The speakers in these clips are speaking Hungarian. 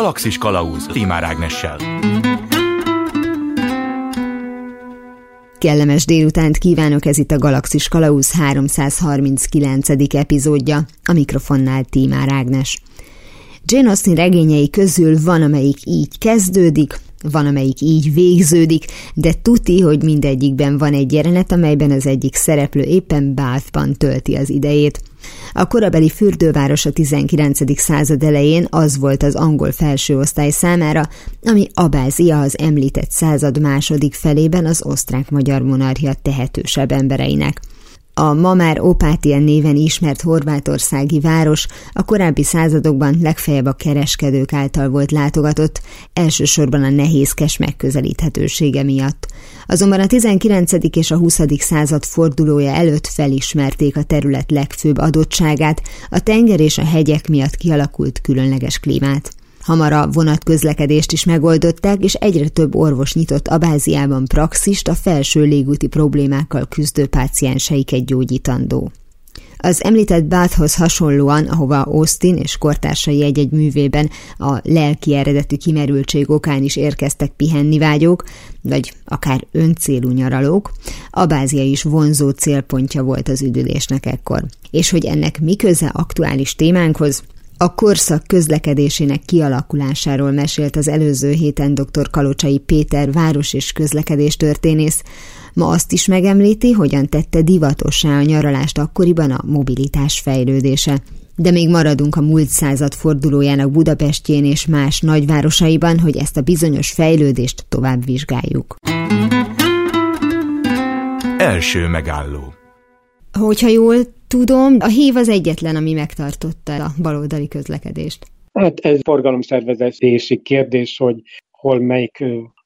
Galaxis Kalauz Tímár Ágnessel. Kellemes délutánt kívánok, ez itt a Galaxis Kalauz 339. epizódja, a mikrofonnál Tímár Ágnes. Jane Austen regényei közül van, amelyik így kezdődik, van, amelyik így végződik, de tuti, hogy mindegyikben van egy jelenet, amelyben az egyik szereplő éppen Bathban tölti az idejét. A korabeli fürdőváros a 19. század elején az volt az angol felsőosztály számára, ami Abázia az említett század második felében az osztrák-magyar monarchia tehetősebb embereinek. A ma már Opatien néven ismert horvátországi város a korábbi századokban legfeljebb a kereskedők által volt látogatott, elsősorban a nehézkes megközelíthetősége miatt. Azonban a 19. és a 20. század fordulója előtt felismerték a terület legfőbb adottságát, a tenger és a hegyek miatt kialakult különleges klímát. Hamar a vonatközlekedést is megoldották, és egyre több orvos nyitott Abáziában praxist a felső légúti problémákkal küzdő pácienseiket gyógyítandó. Az említett Bathhoz hasonlóan, ahova Austen és kortársai egy-egy művében a lelki eredetű kimerültség okán is érkeztek pihenni vágyók, vagy akár öncélú nyaralók, Abázia is vonzó célpontja volt az üdülésnek ekkor. És hogy ennek mi köze aktuális témánkhoz? A korszak közlekedésének kialakulásáról mesélt az előző héten dr. Kalocsai Péter város- és közlekedéstörténész. Ma azt is megemlíti, hogyan tette divatossá a nyaralást akkoriban a mobilitás fejlődése. De még maradunk a múlt század fordulójának Budapestjén és más nagyvárosaiban, hogy ezt a bizonyos fejlődést tovább vizsgáljuk. Első megálló. Hogyha jól tudom, a hív az egyetlen, ami megtartotta a baloldali közlekedést. Hát ez forgalomszervezési kérdés, hogy hol melyik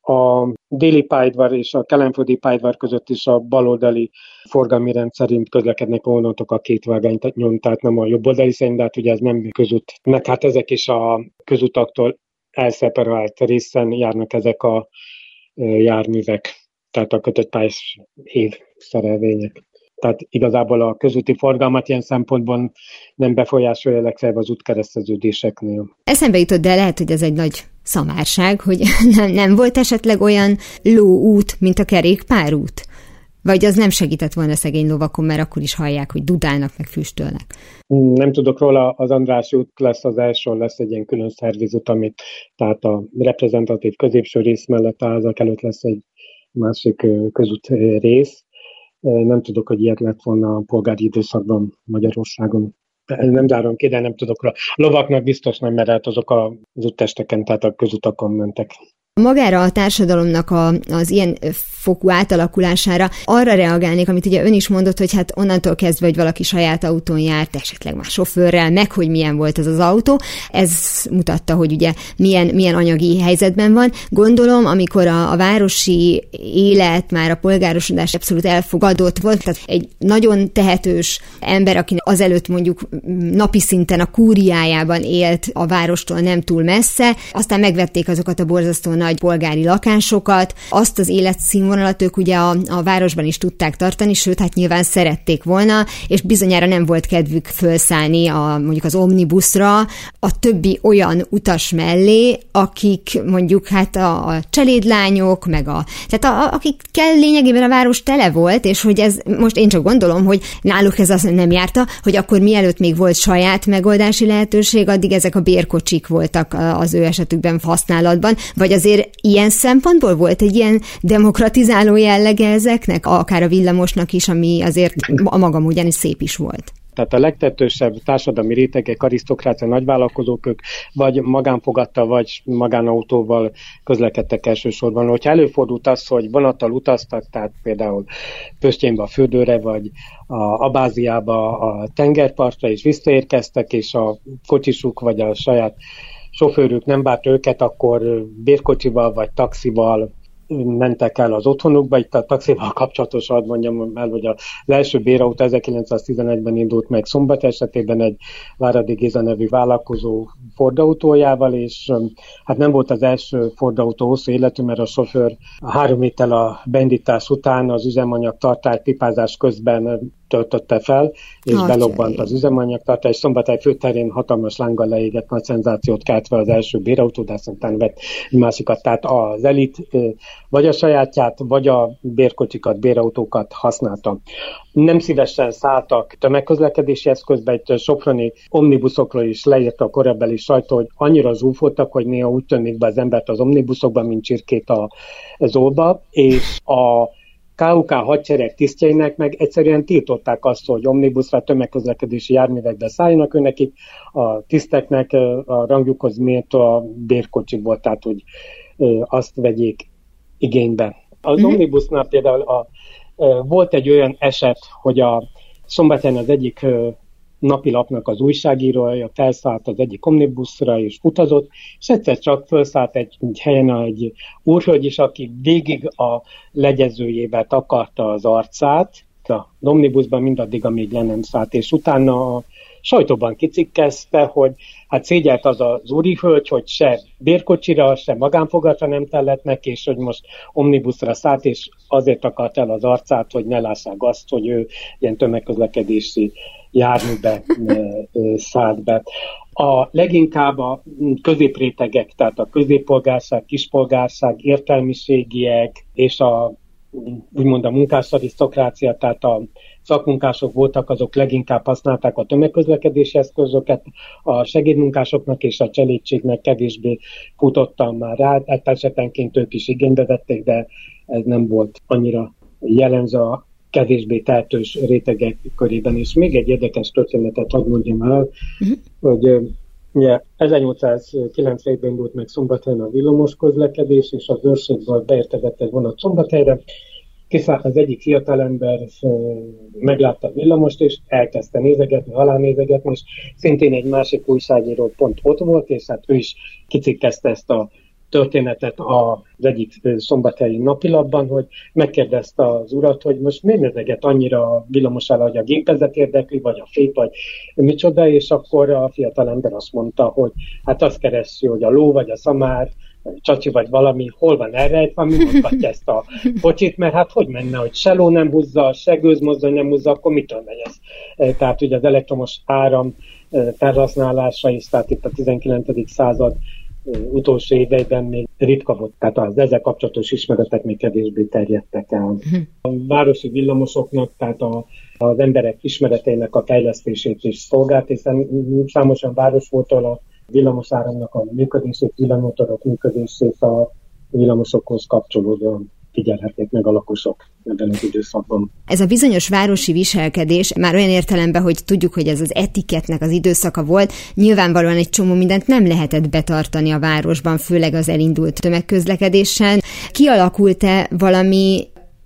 a déli pályaudvar és a kelenföldi pályaudvar között is a baloldali forgalmi rend szerint közlekednek a vonatok a két vágányon, tehát nem a jobboldali szerint, de hát ugye ez nem közút. Meg hát ezek is a közutaktól elszeparált részen járnak ezek a járművek, tehát a kötött pályás évszerelvények. Tehát igazából a közúti forgalmat ilyen szempontból nem befolyásolja, legfeljebb az útkereszteződéseknél. Eszembe jutott, de lehet, hogy ez egy nagy szamárság, hogy nem volt esetleg olyan lóút, mint a kerékpárút? Vagy az nem segített volna szegény lovakon, mert akkor is hallják, hogy dudálnak, meg füstölnek? Nem tudok róla, az Andrássy út lesz az első, lesz egy ilyen külön szervizút, amit tehát a reprezentatív középső rész mellett a házak előtt lesz egy másik közút rész. Nem tudok, hogy ilyet lett volna a polgári időszakban Magyarországon. Nem zárom ki, de nem tudok róla. Lovaknak biztos nem, mert azok az úttesteken, tehát a közutakon mentek. Magára a társadalomnak az ilyen fokú átalakulására arra reagálnék, amit ugye ön is mondott, hogy hát onnantól kezdve, hogy valaki saját autón járt, esetleg már sofőrrel, meg hogy milyen volt az autó, ez mutatta, hogy ugye milyen anyagi helyzetben van. Gondolom, amikor a városi élet, már a polgárosodás abszolút elfogadott volt, tehát egy nagyon tehetős ember, aki azelőtt mondjuk napi szinten a kúriájában élt a várostól nem túl messze, aztán megvették azokat a borzasztó nagy polgári lakásokat, azt az életszínvonalat ők ugye a városban is tudták tartani, sőt, hát nyilván szerették volna, és bizonyára nem volt kedvük felszállni mondjuk az omnibuszra a többi olyan utas mellé, akik mondjuk hát a cselédlányok, meg tehát akikkel lényegében a város tele volt, és hogy ez, most én csak gondolom, hogy náluk ez azt nem járta, hogy akkor mielőtt még volt saját megoldási lehetőség, addig ezek a bérkocsik voltak az ő esetükben használatban, vagy azért ilyen szempontból volt egy ilyen demokratizáló jellege ezeknek, akár a villamosnak is, ami azért a maga módján is szép is volt. Tehát a legtettősebb társadalmi rétegek, arisztokrácia, nagyvállalkozók, ők vagy magánfogattal, vagy magánautóval közlekedtek elsősorban. Hogyha előfordult az, hogy vonattal utaztak, tehát például Pöstyenbe a fürdőre, vagy a Abáziába a tengerpartra is visszaérkeztek, és a kocsisuk, vagy a saját sofőrük nem várt őket, akkor bérkocsival vagy taxival mentek el az otthonukba. Itt a taxival kapcsolatosan mondjam el, hogy az első bérautó 1911-ben indult meg Szombat esetében egy Váradi Géza nevű vállalkozó Ford autójával, és hát nem volt az első Ford autó hosszú életű, mert a sofőr 3 héttel a beindítás után az üzemanyag tartály pipázás közben töltötte fel, és belobbant az üzemanyagtartás. Szombathely főterén hatalmas lánggal leégett, nagy szenzációt kelt fel az első bérautó, de aztán vett egy másikat. Tehát az elit vagy a sajátját, vagy a bérkocsikat, bérautókat használta. Nem szívesen szálltak tömegközlekedési eszközbe, egy soproni omnibuszokról is leírta a korabeli sajtó, hogy annyira zsúfoltak, hogy néha úgy tűnik be az embert az omnibuszokban, mint csirkét a zóba, és a KUK hadsereg tisztjeinek meg egyszerűen tiltották azt, hogy omnibuszra, tömegközlekedési járművekbe szálljanak, nekik a tiszteknek a rangjukhoz méltó a bérkocsik volt, tehát hogy azt vegyék igénybe. Az omnibusznál például volt egy olyan eset, hogy a Szombathelyen az egyik napilapnak az újságírója felszállt az egyik omnibuszra és utazott, és egyszer csak felszállt egy helyen egy úrhölgy is, aki végig a legyezőjével takarta az arcát, az omnibuszban mindaddig, amíg le nem szállt, és utána a sajtóban kicikkezte, hogy hát szégyelt az az úrihölgy, hogy se bérkocsira, se magánfogatra nem tellett neki, és hogy most omnibuszra szállt, és azért akart el az arcát, hogy ne lássák azt, hogy ő ilyen tömegközlekedési járműbe szállt be. A leginkább a középrétegek, tehát a középpolgárság, kispolgárság, értelmiségiek és úgymond a munkásarisztokrácia, tehát a szakmunkások voltak, azok leginkább használták a tömegközlekedési eszközöket, a segédmunkásoknak és a cselédségnek kevésbé futottam már rá, esetenként ők is igénybe vették, de ez nem volt annyira jellemző a kevésbé tehetős rétegek körében. És még egy érdekes történetet hadd mondjam el, hogy ugye 1890-ben indult meg Szombathelyen a villamos közlekedés, és az őrségből beérkezett egy vonat Szombathelyre. Kiszállt az egyik fiatalember, meglátta a villamost, és elkezdte nézegetni, alánézegetni, és szintén egy másik újságíró pont ott volt, és hát ő is kicikkezte ezt a történetet az egyik szombathelyi napilapban, hogy megkérdezte az urat, hogy most miért nézeget annyira a villamos alá, hogy a gépezet érdekli, vagy a fék, vagy micsoda, és akkor a fiatalember azt mondta, hogy hát azt keresi, hogy a ló, vagy a szamár, csacsi vagy valami, hol van elrejtve, mi mozgatja ezt a kocsit, mert hát hogy menne, hogy se ló nem húzza, se gőzmozdony nem húzza, akkor mitől megy ez? Tehát ugye az elektromos áram felhasználása is, tehát itt a 19. század utolsó éveiben még ritka volt, tehát az ezzel kapcsolatos ismeretek még kevésbé terjedtek el. A városi villamosoknak, tehát az emberek ismereteinek a fejlesztését is szolgált, hiszen számos olyan város volt, ahol a villamosáramnak a működését, villanymotorok működését a villamosokhoz kapcsolódóan figyelhetnék meg a lakosok ebben az időszakban. Ez a bizonyos városi viselkedés már olyan értelemben, hogy tudjuk, hogy ez az etiketnek az időszaka volt, nyilvánvalóan egy csomó mindent nem lehetett betartani a városban, főleg az elindult tömegközlekedésen. Kialakult-e valami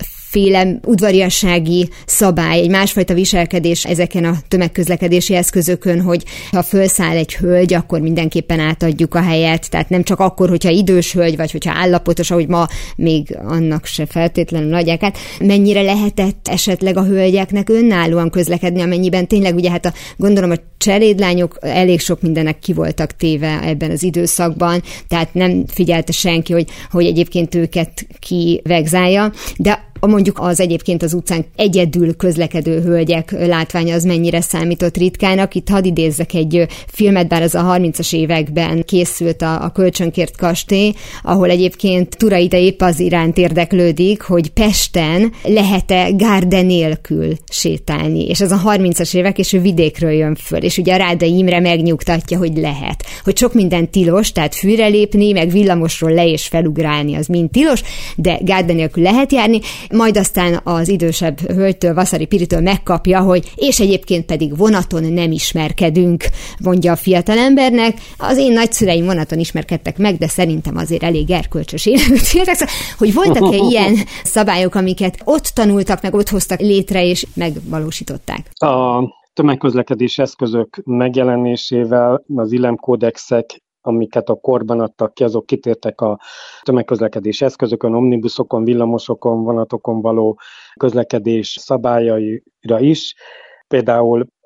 féle udvariassági szabály, egy másfajta viselkedés ezeken a tömegközlekedési eszközökön, hogy ha felszáll egy hölgy, akkor mindenképpen átadjuk a helyet, tehát nem csak akkor, hogyha idős hölgy, vagy hogyha állapotos, ahogy ma még annak se feltétlenül adják át. Mennyire lehetett esetleg a hölgyeknek önállóan közlekedni, amennyiben tényleg ugye hát gondolom a cselédlányok elég sok mindennek ki voltak téve ebben az időszakban, tehát nem figyelte senki, hogy egyébként őket kivegzálja, de mondjuk az egyébként az utcán egyedül közlekedő hölgyek látványa az mennyire számított ritkának. Itt hadd idézzek egy filmet, bár az a 30-as években készült a Kölcsönkért kastély, ahol egyébként Turai épp az iránt érdeklődik, hogy Pesten lehet-e gárde nélkül sétálni. És ez a 30-as évek, és ő vidékről jön föl. És ugye a Rádai Imre megnyugtatja, hogy lehet. Hogy sok minden tilos, tehát fűre lépni, meg villamosról le és felugrálni, az mind tilos, de gárda nélkül lehet járni. Majd aztán az idősebb hölgytől, Vaszary Piritől megkapja, hogy és egyébként pedig vonaton nem ismerkedünk, mondja a fiatalembernek. Az én nagyszüleim vonaton ismerkedtek meg, de szerintem azért elég erkölcsös életet éltek. Hogy voltak-e ilyen szabályok, amiket ott tanultak, meg ott hoztak létre, és megvalósították? A tömegközlekedési eszközök megjelenésével az illemkódexek, amiket a korban adtak ki, azok kitértek a tömegközlekedési eszközökön, omnibuszokon, villamosokon, vonatokon való közlekedés szabályaira is. Például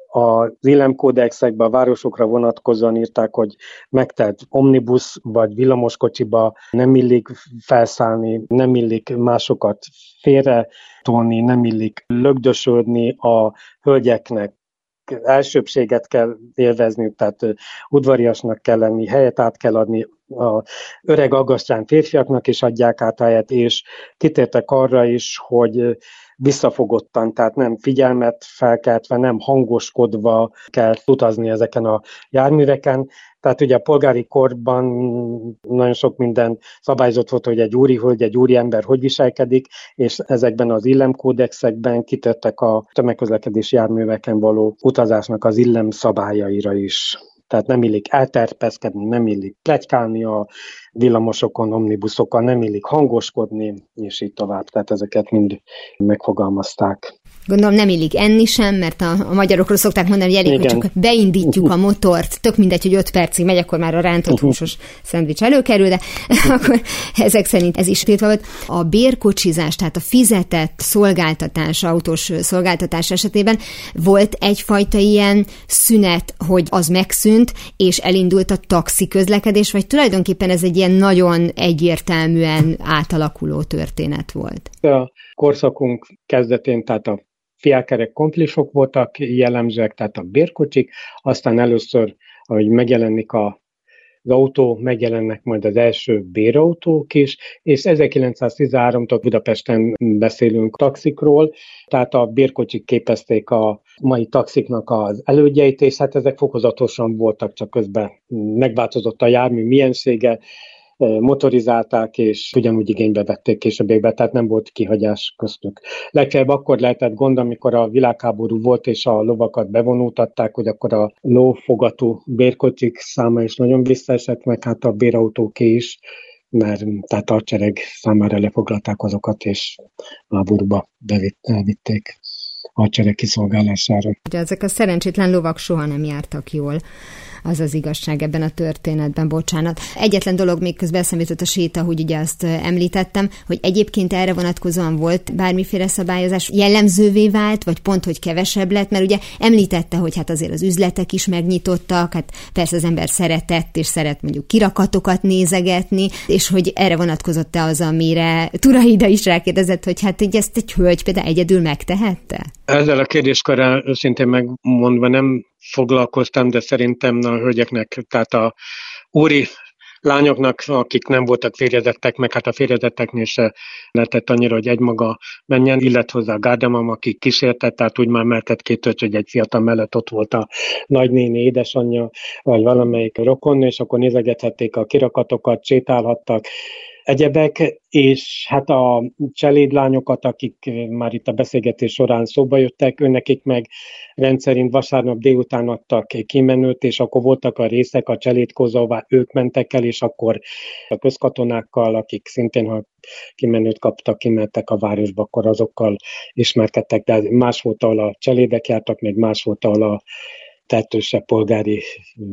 az illemkódexekben a városokra vonatkozóan írták, hogy megtelt omnibus vagy villamoskocsiba nem illik felszállni, nem illik másokat félretolni, nem illik lögdösödni, a hölgyeknek elsőbbséget kell élvezniük, tehát udvariasnak kell lenni, helyet át kell adni, a öreg aggastyán férfiaknak is adják át helyet, és kitértek arra is, hogy visszafogottan, tehát nem figyelmet felkeltve, nem hangoskodva kell utazni ezeken a járműveken. Tehát ugye a polgári korban nagyon sok minden szabályozott volt, hogy egy úrihölgy, egy úriember hogy viselkedik, és ezekben az illemkódexekben kitértek a tömegközlekedési járműveken való utazásnak az illemszabályaira is. Tehát nem illik elterpeszkedni, nem illik pletykálni a villamosokon, omnibuszokon, nem illik hangoskodni, és így tovább. Tehát ezeket mind megfogalmazták. Gondolom nem illik enni sem, mert a magyarokról szokták mondani, hogy elég, hogy csak beindítjuk a motort, tök mindegy, hogy 5 percig megy, akkor már a rántott húsos szendvics előkerül, de akkor ezek szerint ez is tiltva volt. A bérkocsizás, tehát a fizetett szolgáltatás, autós szolgáltatás esetében volt egyfajta ilyen szünet, hogy az megszűnt, és elindult a taxi közlekedés, vagy tulajdonképpen ez egy ilyen nagyon egyértelműen átalakuló történet volt? A korszakunk kezdetén, tehát a fiákerek komplisok voltak jellemzőek, tehát a bérkocsik, aztán először, ahogy megjelenik az autó, megjelennek majd az első bérautók is, és 1913-tól Budapesten beszélünk taxikról, tehát a bérkocsik képezték a mai taxiknak az elődjeit, és hát ezek fokozatosan voltak, csak közben megváltozott a jármű miensége, motorizálták, és ugyanúgy igénybe vették későbbiekben, tehát nem volt kihagyás köztük. Legfeljebb akkor lehetett gond, amikor a világháború volt, és a lovakat bevonultatták, hogy akkor a lófogató bérkocsik száma is nagyon visszaesett, meg hát a bérautóké is, mert tehát a hadsereg számára lefoglalták azokat, és háborúba elvitték a hadsereg kiszolgálására. Ugye ezek a szerencsétlen lovak soha nem jártak jól. Az az igazság ebben a történetben, bocsánat. Egyetlen dolog még közben eszembe jutott a séta, hogy ugye azt említettem, hogy egyébként erre vonatkozóan volt bármiféle szabályozás, jellemzővé vált, vagy pont, hogy kevesebb lett, mert ugye említette, hogy hát azért az üzletek is megnyitottak, hát persze az ember szeretett, és szeret mondjuk kirakatokat nézegetni, és hogy erre vonatkozott-e az, amire Turaida is rákérdezett, hogy hát így ezt egy hölgy például egyedül megtehette? Ezzel a kérdéskörrel őszintén megmondva nem foglalkoztam, de szerintem a hölgyeknek, tehát a úri lányoknak, akik nem voltak férjezettek, meg hát a férjezetteknél se lehetett annyira, hogy egymaga menjen, illetve hozzá a gárdamam, akik kísértett, tehát úgy már mertett két, hogy egy fiatal mellett ott volt a nagynéni, édesanyja, vagy valamelyik rokon, és akkor nézegethették a kirakatokat, sétálhattak, egyebek, és hát a cselédlányokat, akik már itt a beszélgetés során szóba jöttek, önnekik meg rendszerint vasárnap délután adtak kimenőt, és akkor voltak a részek, a cselédkozóvá, ők mentek el, és akkor a közkatonákkal, akik szintén, ha kimenőt kaptak, kimentek a városba, akkor azokkal ismerkedtek, de más volt, ahol a cselédek jártak, még más volt, ahol a tehetősebb polgári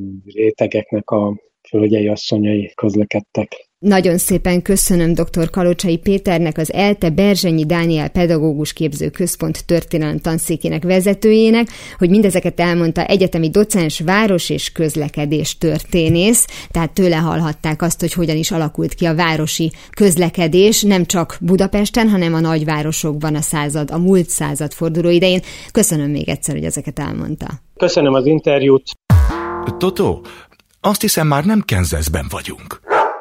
rétegeknek a hölgyei, asszonyai közlekedtek. Nagyon szépen köszönöm dr. Kalocsai Péternek, az ELTE Berzsenyi Dániel Pedagógus Képző Központ történelem tanszékének vezetőjének, hogy mindezeket elmondta egyetemi docens, város- és közlekedés történész, tehát tőle hallhatták azt, hogy hogyan is alakult ki a városi közlekedés, nem csak Budapesten, hanem a nagyvárosokban a múlt század forduló idején. Köszönöm még egyszer, hogy ezeket elmondta. Köszönöm az interjút. Totó, azt hiszem már nem Kansasben vagyunk.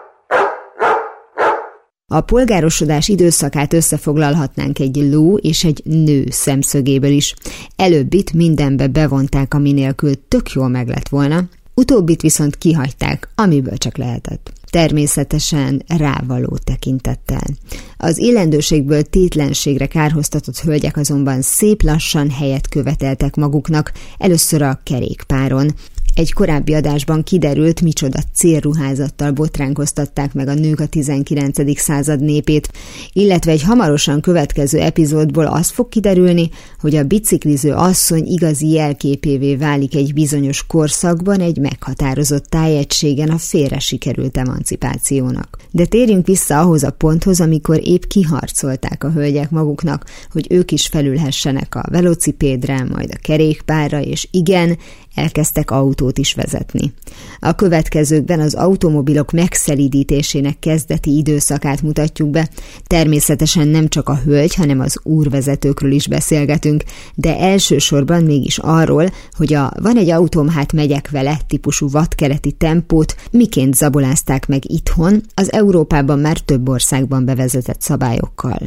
A polgárosodás időszakát összefoglalhatnánk egy ló és egy nő szemszögéből is. Előbbit mindenbe bevonták, ami nélkül tök jól meg lett volna, utóbbit viszont kihagyták, amiből csak lehetett. Természetesen rávaló tekintettel. Az illendőségből tétlenségre kárhoztatott hölgyek azonban szép lassan helyet követeltek maguknak, először a kerékpáron. Egy korábbi adásban kiderült, micsoda célruházattal botránkoztatták meg a nők a 19. század népét, illetve egy hamarosan következő epizódból az fog kiderülni, hogy a bicikliző asszony igazi jelképévé válik egy bizonyos korszakban, egy meghatározott tájegységen a félre sikerült emancipációnak. De térjünk vissza ahhoz a ponthoz, amikor épp kiharcolták a hölgyek maguknak, hogy ők is felülhessenek a velocipédre, majd a kerékpárra, és igen, elkezdtek autót is vezetni. A következőkben az automobilok megszelídítésének kezdeti időszakát mutatjuk be. Természetesen nem csak a hölgy, hanem az úrvezetőkről is beszélgetünk, de elsősorban mégis arról, hogy a van egy autóm, hát megyek vele típusú vadkeleti tempót miként zabolázták meg itthon, az Európában már több országban bevezetett szabályokkal.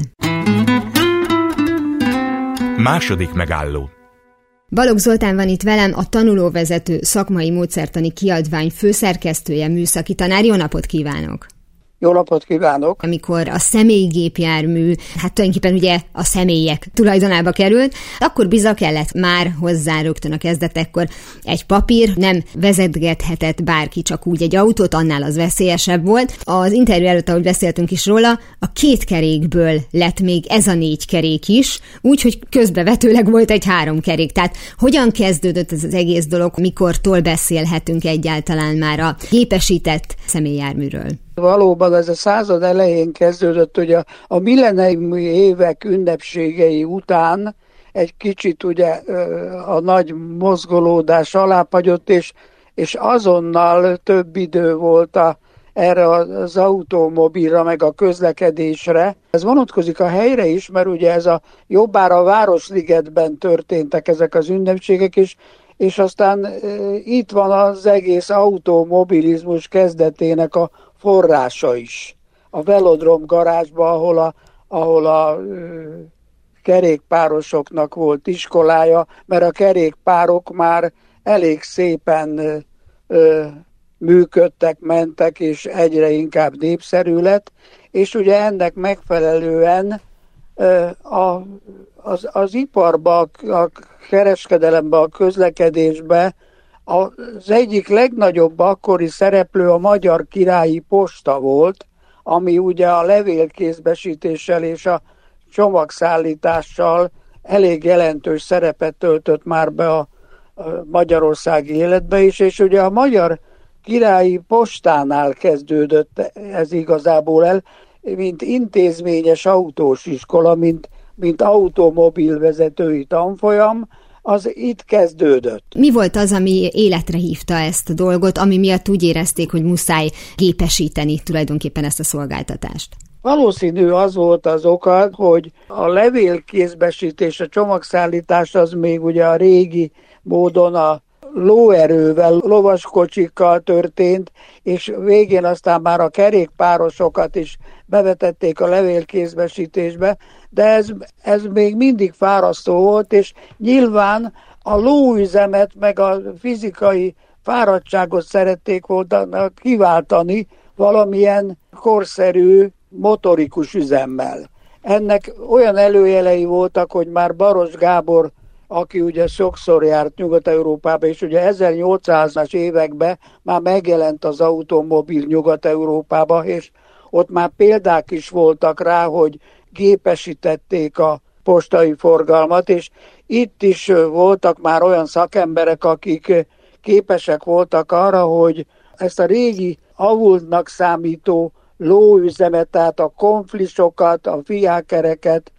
Második megálló. Balogh Zoltán van itt velem, a Tanulóvezető szakmai módszertani kiadvány főszerkesztője, műszaki tanár. Jó napot kívánok! Jó napot kívánok! Amikor a személygépjármű, hát tulajdonképpen ugye a személyek tulajdonába került, akkor bizony kellett már hozzá rögtön a kezdetekkor egy papír, nem vezetgethetett bárki csak úgy egy autót, annál az veszélyesebb volt. Az interjú előtt, ahogy beszéltünk is róla, a 2 kerékből lett még ez a 4 kerék is, úgyhogy közbevetőleg volt egy 3 kerék. Tehát hogyan kezdődött ez az egész dolog, mikortól beszélhetünk egyáltalán már a gépesített személyjárműről? Valóban ez a század elején kezdődött, hogy a milleniumi évek ünnepségei után egy kicsit ugye a nagy mozgolódás alábbhagyott, és azonnal több idő volt erre az automobilra, meg a közlekedésre. Ez vonatkozik a helyre is, mert ugye ez jobbára a Városligetben történtek ezek az ünnepségek, és aztán itt van az egész automobilizmus kezdetének a forrása is. A Velodrom garázsban, ahol a kerékpárosoknak volt iskolája, mert a kerékpárok már elég szépen működtek, mentek, és egyre inkább népszerű lett, és ugye ennek megfelelően az iparba, a kereskedelembe, a közlekedésbe az egyik legnagyobb akkori szereplő a Magyar Királyi Posta volt, ami ugye a levélkézbesítéssel és a csomagszállítással elég jelentős szerepet töltött már be a magyarországi életbe is, és ugye a Magyar Királyi Postánál kezdődött ez igazából el, mint intézményes autós iskola, mint automobilvezetői tanfolyam, az itt kezdődött. Mi volt az, ami életre hívta ezt a dolgot, ami miatt úgy érezték, hogy muszáj gépesíteni tulajdonképpen ezt a szolgáltatást? Valószínű az volt az oka, hogy a levélkézbesítés, a csomagszállítás az még ugye a régi módon a lóerővel, lovaskocsikkal történt, és végén aztán már a kerékpárosokat is bevetették a levélkézbesítésbe, de ez még mindig fárasztó volt, és nyilván a lóüzemet meg a fizikai fáradtságot szerették volna kiváltani valamilyen korszerű motorikus üzemmel. Ennek olyan előjelei voltak, hogy már Baros Gábor, aki ugye sokszor járt Nyugat-Európába, és ugye 1800-as években már megjelent az automobil Nyugat-Európába, és ott már példák is voltak rá, hogy gépesítették a postai forgalmat, és itt is voltak már olyan szakemberek, akik képesek voltak arra, hogy ezt a régi avultnak számító lóüzemet, tehát a konflisokat, a fiákereket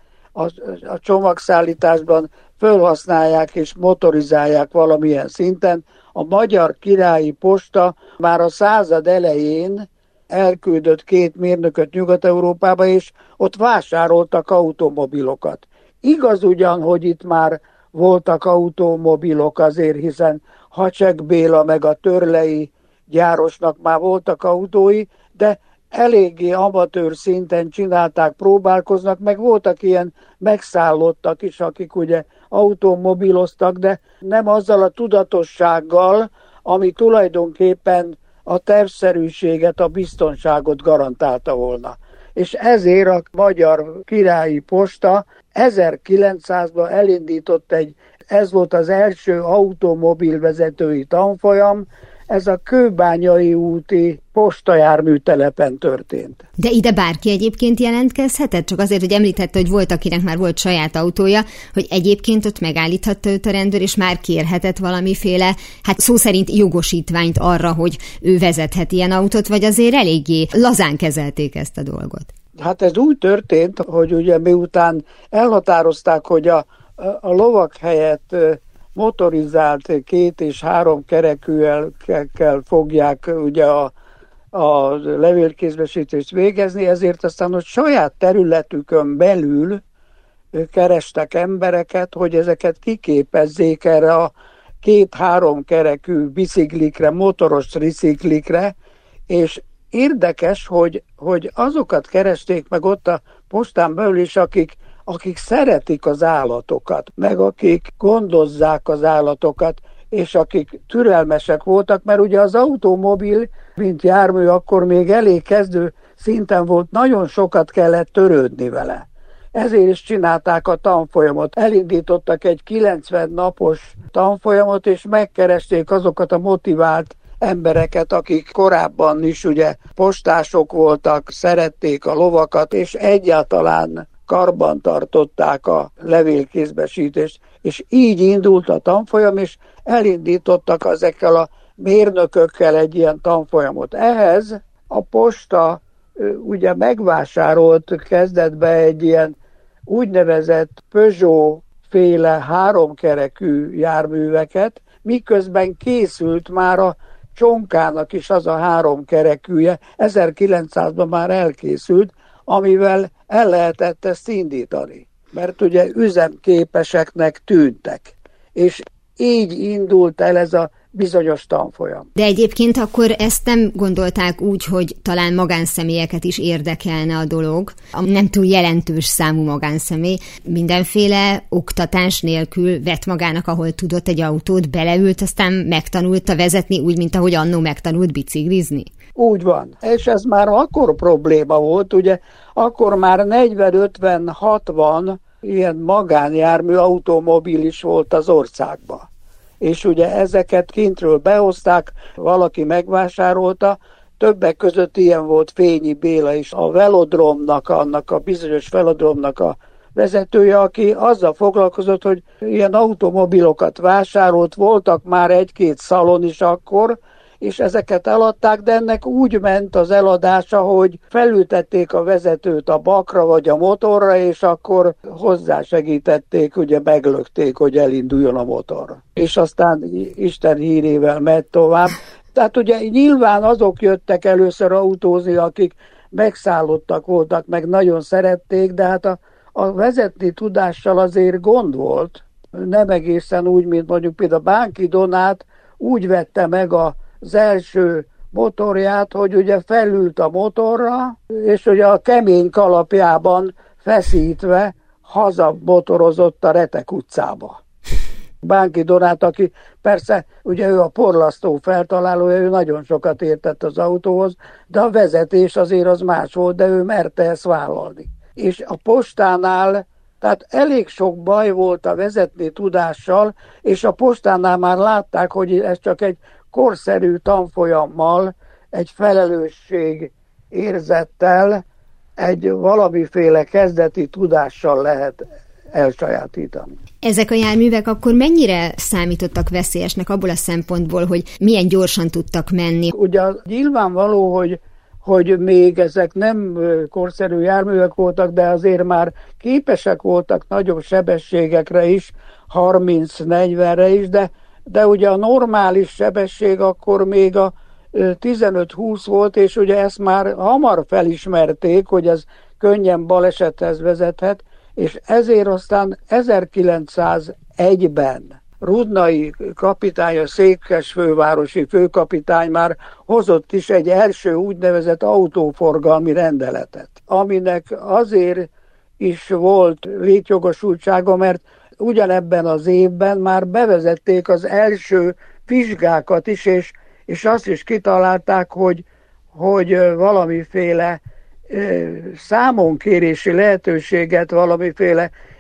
a csomagszállításban felhasználják és motorizálják valamilyen szinten. A Magyar Királyi Posta már a század elején elküldött 2 mérnököt Nyugat-Európába, és ott vásároltak automobilokat. Igaz ugyan, hogy itt már voltak automobilok azért, hiszen Hacsek Béla meg a törlei gyárosnak már voltak autói, de eléggé amatőr szinten csinálták, próbálkoznak, meg voltak ilyen megszállottak is, akik ugye automobiloztak, de nem azzal a tudatossággal, ami tulajdonképpen a tervszerűséget, a biztonságot garantálta volna. És ezért a Magyar Királyi Posta 1900-ban elindított egy ez volt az első automobilvezetői tanfolyam, ez a Kőbányai úti postajárműtelepen történt. De ide bárki egyébként jelentkezhetett? Csak azért, hogy említette, hogy volt, akinek már volt saját autója, hogy egyébként ott megállíthatta őt a rendőr, és már kérhetett valamiféle, hát szó szerint jogosítványt arra, hogy ő vezethet ilyen autót, vagy azért eléggé lazán kezelték ezt a dolgot? Hát ez úgy történt, hogy ugye miután elhatározták, hogy a lovak helyett motorizált 2 és 3 kerekűekkel fogják ugye a levélkézbesítést végezni, ezért aztán, hogy saját területükön belül kerestek embereket, hogy ezeket kiképezzék erre a 2-3 kerekű biciklikre, motoros triciklikre, és érdekes, hogy azokat keresték meg ott a postán belül is, akik szeretik az állatokat, meg akik gondozzák az állatokat, és akik türelmesek voltak, mert ugye az automobil, mint jármű, akkor még elég kezdő szinten volt, nagyon sokat kellett törődni vele. Ezért is csinálták a tanfolyamot. Elindítottak egy 90 napos tanfolyamot, és megkeresték azokat a motivált embereket, akik korábban is ugye postások voltak, szerették a lovakat, és egyáltalán karban tartották a levélkézbesítést, és így indult a tanfolyam, és elindítottak ezekkel a mérnökökkel egy ilyen tanfolyamot. Ehhez a posta ugye megvásárolt kezdetben egy ilyen úgynevezett Peugeot-féle 3-kerekű járműveket, miközben készült már a Csonkának is az a 3 kerekűje, 1900-ban már elkészült, amivel el lehetett ezt indítani, mert ugye üzemképeseknek tűntek, és így indult el ez a bizonyos tanfolyam. De egyébként akkor ezt nem gondolták úgy, hogy talán magánszemélyeket is érdekelne a dolog, a nem túl jelentős számú magánszemély mindenféle oktatás nélkül vett magának, ahol tudott egy autót, beleült, aztán megtanulta vezetni úgy, mint ahogy annó megtanult biciklizni? Úgy van, és ez már akkor probléma volt, ugye akkor már 40-50-60 ilyen magánjármű, automobil is volt az országban. És ugye ezeket kintről behozták, valaki megvásárolta, többek között ilyen volt Fényi Béla is, a velodromnak, annak a bizonyos velodromnak a vezetője, aki azzal foglalkozott, hogy ilyen automobilokat vásárolt, voltak már 1-2 szalon is akkor, és ezeket eladták, de ennek úgy ment az eladása, hogy felültették a vezetőt a bakra vagy a motorra, és akkor hozzásegítették, ugye meglökték, hogy elinduljon a motor. És aztán Isten hírével ment tovább. Tehát ugye nyilván azok jöttek először autózni, akik megszállottak voltak, meg nagyon szerették, de hát a vezetni tudással azért gond volt. Nem egészen úgy, mint mondjuk például Bánki Donát úgy vette meg az első motorját, hogy ugye felült a motorra, és ugye a kemény kalapjában feszítve hazamotorozott a Retek utcába. Bánki Donát, aki persze, ugye ő a porlasztó feltalálója, ő nagyon sokat értett az autóhoz, de a vezetés azért az más volt, de ő merte ezt vállalni. És a postánál, tehát elég sok baj volt a vezetni tudással, és a postánál már látták, hogy ez csak egy korszerű tanfolyammal, egy felelősség érzettel, egy valamiféle kezdeti tudással lehet elsajátítani. Ezek a járművek akkor mennyire számítottak veszélyesnek abból a szempontból, hogy milyen gyorsan tudtak menni? Ugye nyilvánvaló, hogy még ezek nem korszerű járművek voltak, de azért már képesek voltak nagyobb sebességekre is, 30-40-re is, de ugye a normális sebesség akkor még a 15-20 volt, és ugye ezt már hamar felismerték, hogy ez könnyen balesethez vezethet, és ezért aztán 1901-ben Rudnai kapitány, a székesfővárosi főkapitány már hozott is egy első úgynevezett autóforgalmi rendeletet, aminek azért is volt létjogosultsága, mert ugyanebben az évben már bevezették az első vizsgákat is, és azt is kitalálták, hogy valamiféle számonkérési lehetőséget, valamiféle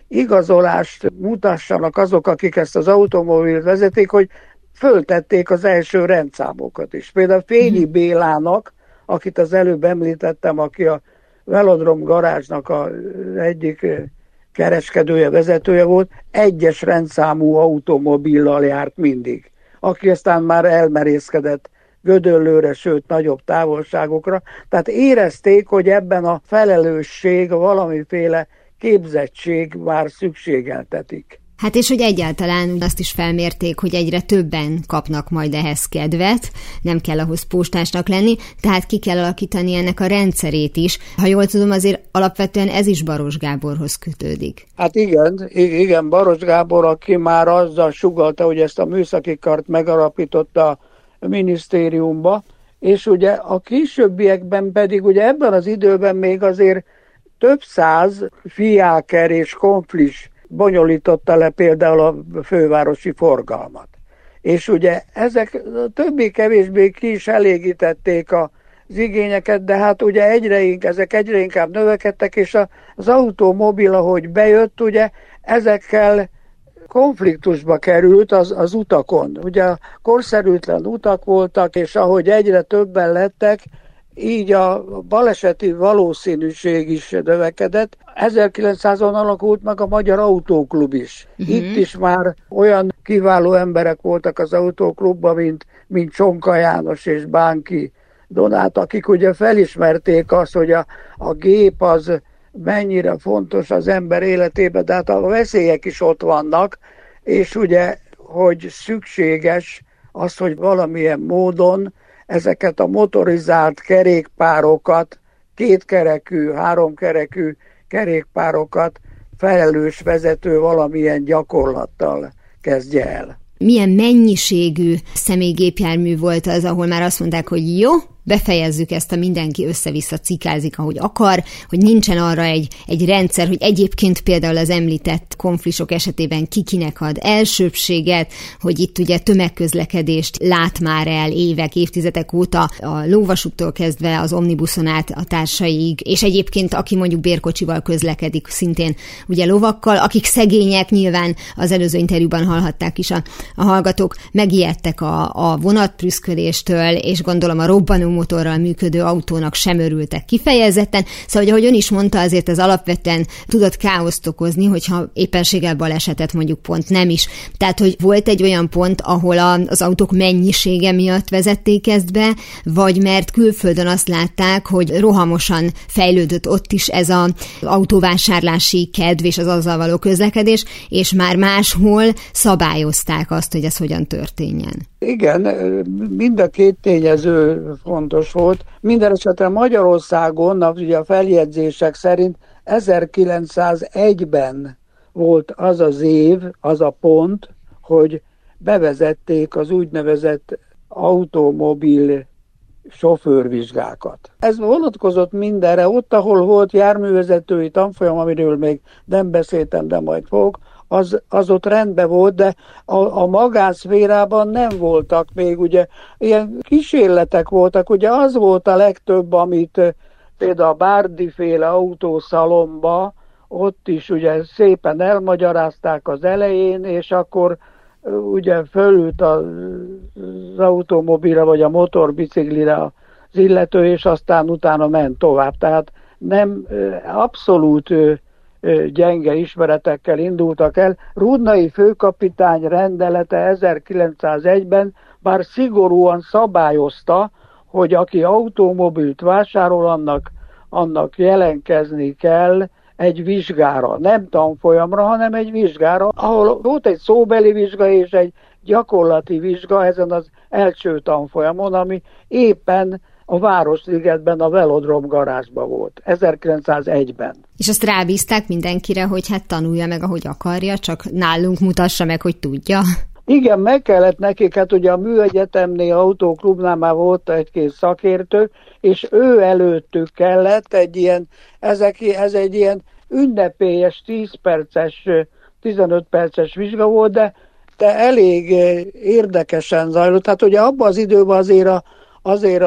igazolást mutassanak azok, akik ezt az automobilt vezetik, hogy föltették az első rendszámokat is. Például Fényi Bélának, akit az előbb említettem, aki a Velodrom garázsnak az egyik kereskedője, vezetője volt, 1-es rendszámú automobillal járt mindig. Aki aztán már elmerészkedett Gödöllőre, sőt nagyobb távolságokra. Tehát érezték, hogy ebben a felelősség, valamiféle képzettség már szükségeltetik. Hát és hogy egyáltalán azt is felmérték, hogy egyre többen kapnak majd ehhez kedvet, nem kell ahhoz postásnak lenni, tehát ki kell alakítani ennek a rendszerét is. Ha jól tudom, azért alapvetően ez is Baros Gáborhoz kötődik. Hát igen, Baros Gábor, aki már azzal sugallta, hogy ezt a műszaki kart megalapította a minisztériumba, és ugye a későbbiekben pedig ugye ebben az időben még azért több száz fiáker és konflis bonyolította le például a fővárosi forgalmat. És ugye ezek többé-kevésbé ki is elégítették az igényeket, de hát ugye ezek egyre inkább növekedtek, és az automobil, ahogy bejött, ugye ezekkel konfliktusba került az utakon. Ugye korszerűtlen utak voltak, és ahogy egyre többen lettek, így a baleseti valószínűség is növekedett. 1900-on alakult meg a Magyar Autóklub is. Itt is már olyan kiváló emberek voltak az autóklubban, mint Csonka János és Bánki Donát, akik ugye felismerték azt, hogy a gép az mennyire fontos az ember életében, de hát a veszélyek is ott vannak, és ugye, hogy szükséges az, hogy valamilyen módon ezeket a motorizált kerékpárokat, 2 kerekű, 3 kerekű kerékpárokat felelős vezető valamilyen gyakorlattal kezdje el. Milyen mennyiségű személygépjármű volt az, ahol már azt mondták, hogy jó, befejezzük ezt, a mindenki össze-vissza cikázik, ahogy akar, hogy nincsen arra egy rendszer, hogy egyébként például az említett konfliktusok esetében kikinek ad elsőbséget, hogy itt ugye tömegközlekedést lát már el évek, évtizedek óta, a lóvasúttól kezdve az omnibuszon át a társaiig, és egyébként aki mondjuk bérkocsival közlekedik, szintén ugye lovakkal, akik szegények, nyilván az előző interjúban hallhatták is a hallgatók, megijedtek a vonatprüszköléstől, és gondolom a robbanó motorral működő autónak sem örültek kifejezetten. Szóval, ahogy ön is mondta, azért ez alapvetően tudott káoszt okozni, hogyha éppenséggel balesetet mondjuk pont nem is. Tehát, hogy volt egy olyan pont, ahol az autók mennyisége miatt vezették ezt be, vagy mert külföldön azt látták, hogy rohamosan fejlődött ott is ez az autóvásárlási kedv és az azzal való közlekedés, és már máshol szabályozták azt, hogy ez hogyan történjen. Igen, mind a két tényező fontos volt. Minden esetre Magyarországon, ugye a feljegyzések szerint 1901-ben volt az az év, az a pont, hogy bevezették az úgynevezett automobil sofőrvizsgákat. Ez vonatkozott mindenre, ott, ahol volt járművezetői tanfolyam, amiről még nem beszéltem, de majd fogok, az ott rendben volt, de a magánszférában nem voltak még, ugye ilyen kísérletek voltak, ugye az volt a legtöbb, amit például a Bárdi-féle autószalomba, ott is ugye szépen elmagyarázták az elején, és akkor ugye fölült az automobilra vagy a motorbiciklire az illető, és aztán utána ment tovább. Tehát nem abszolút gyenge ismeretekkel indultak el. Rudnai főkapitány rendelete 1901-ben bár szigorúan szabályozta, hogy aki automobilt vásárol, annak jelenkezni kell egy vizsgára, nem tanfolyamra, hanem egy vizsgára, ahol volt egy szóbeli vizsga és egy gyakorlati vizsga ezen az első tanfolyamon, ami éppen a Városligetben, a Velodrom garázsban volt, 1901-ben. És azt rábízták mindenkire, hogy hát tanulja meg, ahogy akarja, csak nálunk mutassa meg, hogy tudja. Igen, meg kellett nekik, hát ugye a Műegyetemnél, autóklubnál már volt egy-két szakértő, és ő előttük kellett ez egy ilyen ünnepélyes 10 perces, 15 perces vizsga volt, de elég érdekesen zajlott. Hát ugye abban az időben azért azért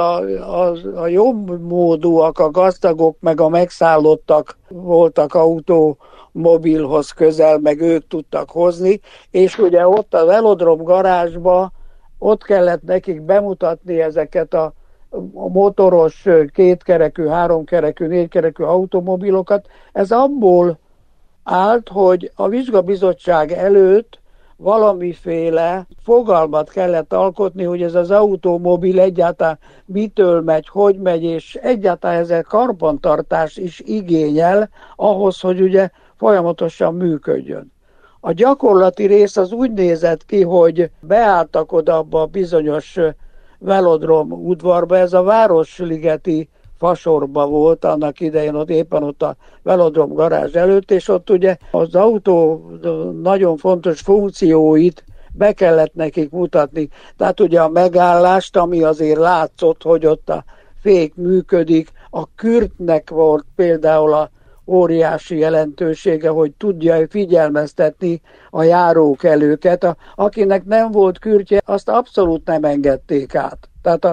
a jobb módúak, a gazdagok, meg a megszállottak voltak automobilhoz közel, meg ők tudtak hozni, és ugye ott a velodrom garázsba ott kellett nekik bemutatni ezeket a motoros, kétkerekű, háromkerekű, négykerekű automobilokat. Ez abból állt, hogy a vizsgabizottság előtt valamiféle fogalmat kellett alkotni, hogy ez az automobil egyáltalán mitől megy, hogy megy, és egyáltalán ezzel karbantartás is igényel ahhoz, hogy ugye folyamatosan működjön. A gyakorlati rész az úgy nézett ki, hogy beálltak oda abba a bizonyos velodrom udvarba, ez a Városligeti fasorba volt annak idején, ott éppen ott a velodrom garázs előtt, és ott ugye az autó nagyon fontos funkcióit be kellett nekik mutatni. Tehát ugye a megállást, ami azért látszott, hogy ott a fék működik, a kürtnek volt például a óriási jelentősége, hogy tudja figyelmeztetni a járókelőket. Akinek nem volt kürtje, azt abszolút nem engedték át. Tehát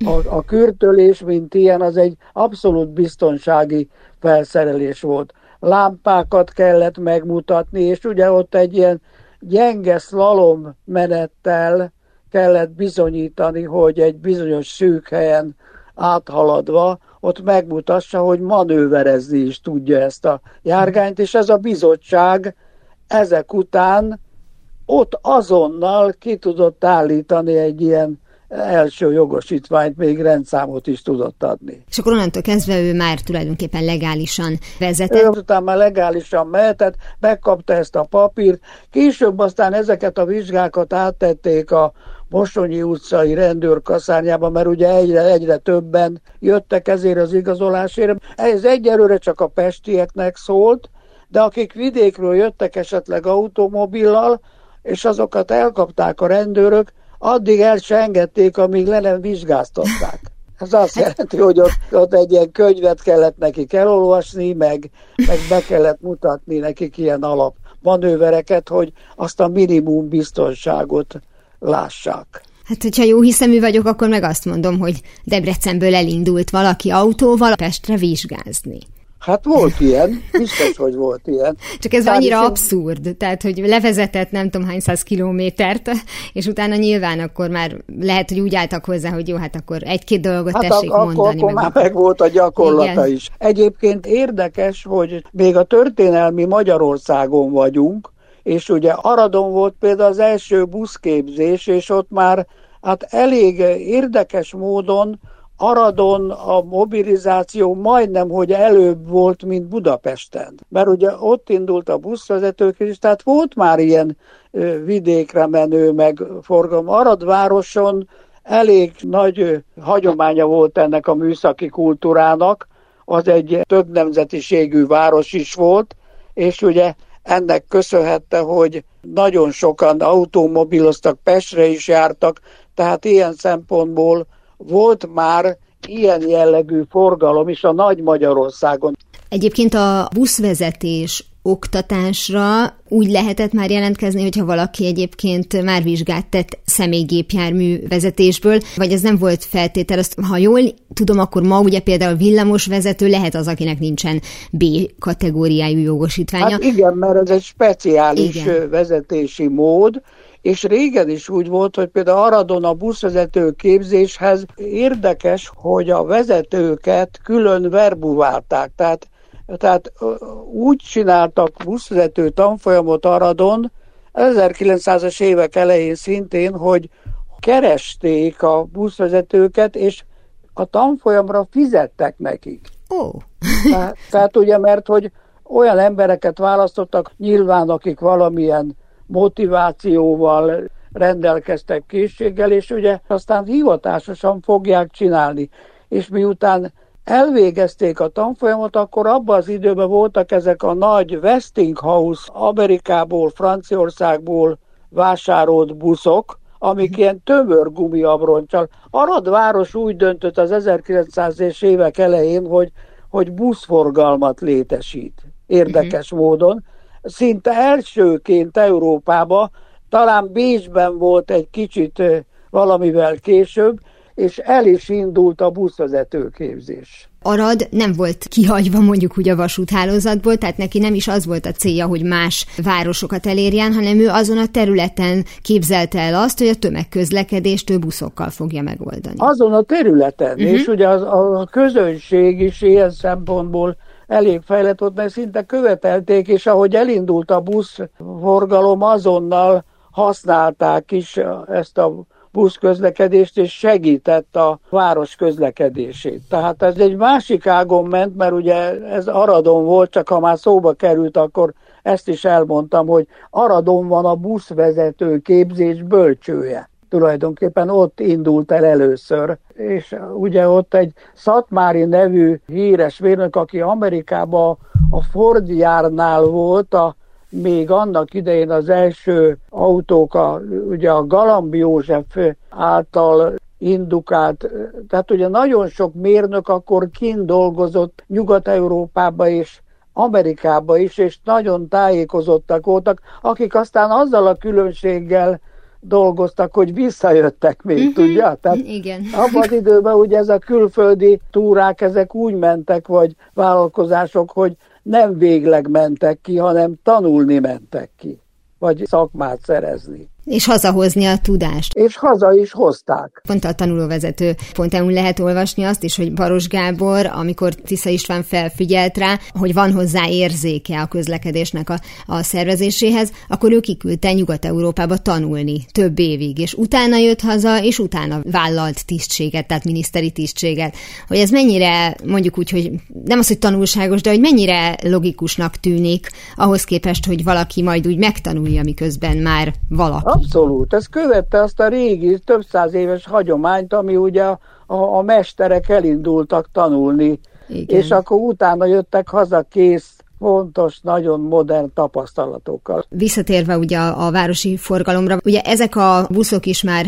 a kürtölés, mint ilyen, az egy abszolút biztonsági felszerelés volt. Lámpákat kellett megmutatni, és ugye ott egy ilyen gyenge szlalom menettel kellett bizonyítani, hogy egy bizonyos szűk helyen áthaladva ott megmutassa, hogy manőverezni is tudja ezt a járgányt, és ez a bizottság ezek után ott azonnal ki tudott állítani egy ilyen első jogosítványt, még rendszámot is tudott adni. És akkor onnantól kezdve ő már tulajdonképpen legálisan vezetett. Ő után már legálisan mehetett, megkapta ezt a papírt, később aztán ezeket a vizsgákat áttették a Mosonyi utcai rendőrkaszárnyába, mert ugye egyre többen jöttek ezért az igazolásért. Ez egyelőre csak a pestieknek szólt, de akik vidékről jöttek esetleg automobillal, és azokat elkapták a rendőrök, addig el se engedték, amíg le nem vizsgáztatták. Ez azt jelenti, hogy ott egy ilyen könyvet kellett nekik elolvasni, meg be kellett mutatni nekik ilyen alapmanővereket, hogy azt a minimum biztonságot lássák. Hát, hogyha jó hiszemű vagyok, akkor meg azt mondom, hogy Debrecenből elindult valaki autóval Pestre vizsgázni. Hát volt ilyen, biztos, hogy volt ilyen. Csak ez annyira abszurd, tehát, hogy levezetett nem tudom hány 100 kilométert, és utána nyilván akkor már lehet, hogy úgy álltak hozzá, hogy jó, hát akkor egy-két dolgot tessék mondani. Akkor már meg volt a gyakorlata igen. is. Egyébként érdekes, hogy még a történelmi Magyarországon vagyunk, és ugye Aradon volt például az első buszképzés, és ott már hát elég érdekes módon Aradon a mobilizáció majdnem, hogy előbb volt, mint Budapesten. Mert ugye ott indult a buszvezetőképzés, tehát volt már ilyen vidékre menő meg forgalom. Arad városon elég nagy hagyománya volt ennek a műszaki kultúrának, az egy több nemzetiségű város is volt, és ugye ennek köszönhette, hogy nagyon sokan automobiloztak, Pestre is jártak, tehát ilyen szempontból volt már ilyen jellegű forgalom is a Nagy Magyarországon. Egyébként a buszvezetés oktatásra úgy lehetett már jelentkezni, hogyha valaki egyébként már vizsgát tett személygépjármű vezetésből, vagy ez nem volt feltétel. Azt, ha jól tudom, akkor ma ugye például villamosvezető lehet az, akinek nincsen B kategóriájú jogosítványa. Hát igen, mert ez egy speciális vezetési mód, és régen is úgy volt, hogy például Aradon a buszvezető képzéshez érdekes, hogy a vezetőket külön verbuválták. Tehát úgy csináltak buszvezető tanfolyamot Aradon 1900-as évek elején szintén, hogy keresték a buszvezetőket, és a tanfolyamra fizettek nekik. Oh. Tehát ugye, mert hogy olyan embereket választottak, nyilván akik valamilyen motivációval rendelkeztek, készséggel, és ugye aztán hivatásosan fogják csinálni. És miután elvégezték a tanfolyamot, akkor abban az időben voltak ezek a nagy Westinghouse Amerikából, Franciaországból vásárolt buszok, amik ilyen tömör gumiabroncsal. Arad város úgy döntött az 1900-es évek elején, hogy buszforgalmat létesít. Érdekes módon. Szinte elsőként Európában, talán Bécsben volt egy kicsit valamivel később, és el is indult a buszvezetőképzés. Arad nem volt kihagyva mondjuk úgy a vasúthálózatból, tehát neki nem is az volt a célja, hogy más városokat elérjen, hanem ő azon a területen képzelte el azt, hogy a tömegközlekedést ő buszokkal fogja megoldani. Azon a területen, és ugye a közönség is ilyen szempontból elég fejlett volt, mert szinte követelték, és ahogy elindult a buszforgalom, azonnal használták is ezt a buszközlekedést, és segített a város közlekedését. Tehát ez egy másik ágon ment, mert ugye ez Aradon volt, csak ha már szóba került, akkor ezt is elmondtam, hogy Aradon van a buszvezető képzés bölcsője. Tulajdonképpen ott indult el először, és ugye ott egy Szatmári nevű híres mérnök, aki Amerikában a Ford gyárnál volt, még annak idején az első autók, ugye a Galamb József által indukált, tehát ugye nagyon sok mérnök akkor kint dolgozott Nyugat-Európába és Amerikába is, és nagyon tájékozottak voltak, akik aztán azzal a különbséggel dolgoztak, hogy visszajöttek még, tudja? Tehát igen. Abban az időben ugye ez a külföldi túrák, ezek úgy mentek, vagy vállalkozások, hogy nem végleg mentek ki, hanem tanulni mentek ki, vagy szakmát szerezni. És hazahozni a tudást. És haza is hozták. Pont a tanulóvezető ponton lehet olvasni azt is, hogy Baros Gábor, amikor Tisza István felfigyelt rá, hogy van hozzá érzéke a közlekedésnek a szervezéséhez, akkor ő kiküldte Nyugat-Európába tanulni több évig, és utána jött haza, és utána vállalt tisztséget, tehát miniszteri tisztséget. Hogy ez mennyire, mondjuk úgy, hogy nem az, hogy tanulságos, de hogy mennyire logikusnak tűnik ahhoz képest, hogy valaki majd úgy megtanulja, miközben már valaki. Abszolút, ez követte azt a régi, több száz éves hagyományt, ami ugye a mesterek elindultak tanulni, igen. És akkor utána jöttek haza kész, fontos, nagyon modern tapasztalatokkal. Visszatérve ugye a városi forgalomra, ugye ezek a buszok is már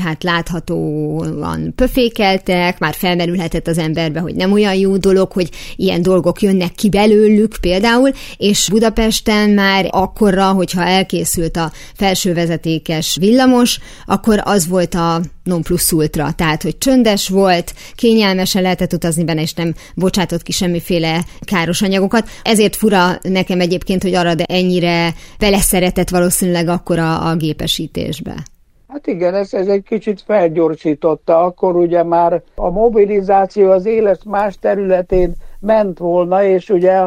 láthatóan pöfékeltek, már felmerülhetett az emberbe, hogy nem olyan jó dolog, hogy ilyen dolgok jönnek ki belőlük például, és Budapesten már akkorra, hogyha elkészült a felsővezetékes villamos, akkor az volt a non plus ultra, tehát hogy csöndes volt, kényelmesen lehetett utazni benne, és nem bocsátott ki semmiféle káros anyagokat. Ezért fura nekem egyébként, hogy Arad ennyire beleszeretett valószínűleg akkor a gépesítésbe. Hát igen, ez egy kicsit felgyorsította, akkor ugye már a mobilizáció az élet más területén ment volna, és ugye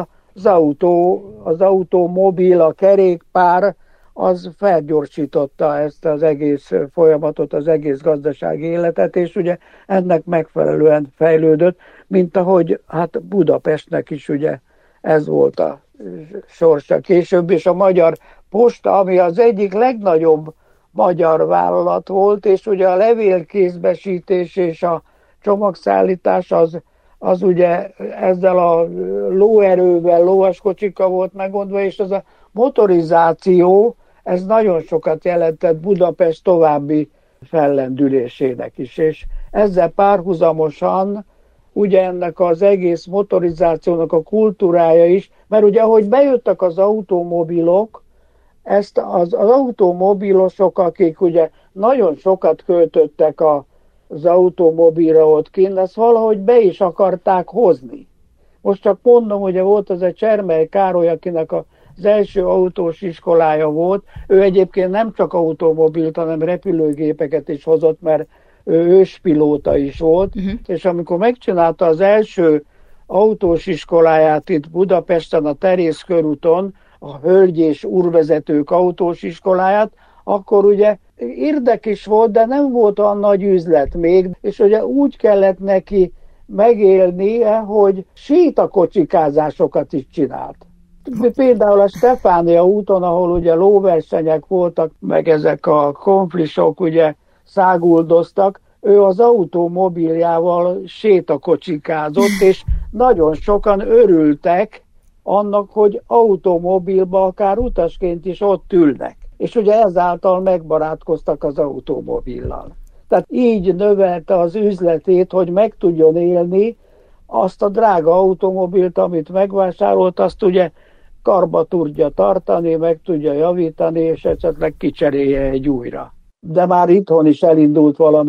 az automobil, a kerékpár, az felgyorsította ezt az egész folyamatot, az egész gazdasági életet, és ugye ennek megfelelően fejlődött, mint ahogy hát Budapestnek is ugye ez volt a sorsa később, és a Magyar Posta, ami az egyik legnagyobb magyar vállalat volt, és ugye a levélkézbesítés és a csomagszállítás az ugye ezzel a lóerővel, lovaskocsika volt megoldva, és az a motorizáció, ez nagyon sokat jelentett Budapest további fellendülésének is, és ezzel párhuzamosan ugye ennek az egész motorizációnak a kultúrája is, mert ugye ahogy bejöttek az automobilok, ezt az automobilosok, akik ugye nagyon sokat költöttek az automobilra ott kint, ezt valahogy be is akarták hozni. Most csak mondom, ugye volt az a Csermely Károly, akinek az első autós iskolája volt, ő egyébként nem csak automobilt, hanem repülőgépeket is hozott, mert ő őspilóta is volt, és amikor megcsinálta az első autós iskoláját itt Budapesten, a Terész körúton, a hölgy és úrvezetők autós iskoláját, akkor ugye érdekes volt, de nem volt olyan nagy üzlet még, és ugye úgy kellett neki megélnie, hogy sétakocsikázásokat is csinált. Például a Stefánia úton, ahol ugye lóversenyek voltak, meg ezek a konflisok ugye száguldoztak, ő az automobiljával sétakocsikázott, és nagyon sokan örültek annak, hogy automobilba akár utasként is ott ülnek. És ugye ezáltal megbarátkoztak az automobillal. Tehát így növelte az üzletét, hogy meg tudjon élni, azt a drága automobilt, amit megvásárolt, azt ugye karba tudja tartani, meg tudja javítani, és esetleg kicserélje egy újra. De már itthon is elindult valami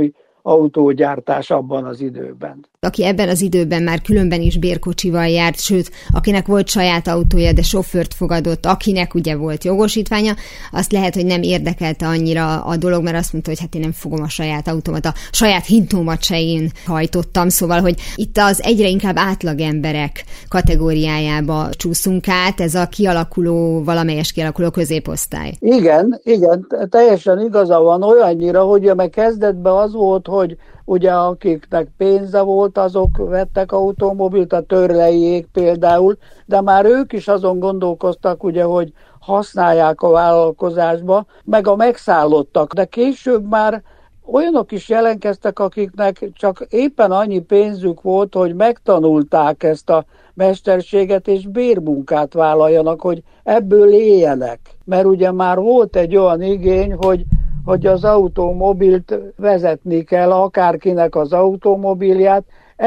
autógyártás abban az időben. Aki ebben az időben már különben is bérkocsival járt, sőt, akinek volt saját autója, de sofőrt fogadott, akinek ugye volt jogosítványa, azt lehet, hogy nem érdekelte annyira a dolog, mert azt mondta, hogy hát én nem fogom a saját autómat, a saját hintómat se én hajtottam, szóval, hogy itt az egyre inkább átlagemberek kategóriájába csúszunk át, ez a valamelyes kialakuló középosztály. Igen, teljesen igaza van olyannyira, hogy meg kezdetben az volt, hogy ugye akiknek pénze volt, azok vettek automobilt, a Törleiék például, de már ők is azon gondolkoztak, ugye, hogy használják a vállalkozásba, meg a megszállottak. De később már olyanok is jelentkeztek, akiknek csak éppen annyi pénzük volt, hogy megtanulták ezt a mesterséget, és bérmunkát vállaljanak, hogy ebből éljenek. Mert ugye már volt egy olyan igény, hogy az automobilt vezetni kell, akárkinek az automobilját.